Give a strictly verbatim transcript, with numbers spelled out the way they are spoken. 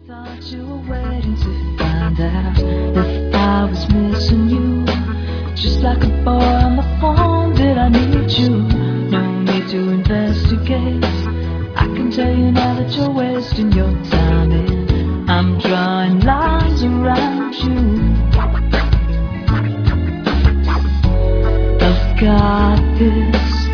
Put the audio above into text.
Thought you were waiting to find out if I was missing you. Just like a boy on the phone, did I need you? No need to investigate. I can tell you now that you're wasting your time, and I'm drawing lines around you. I've got this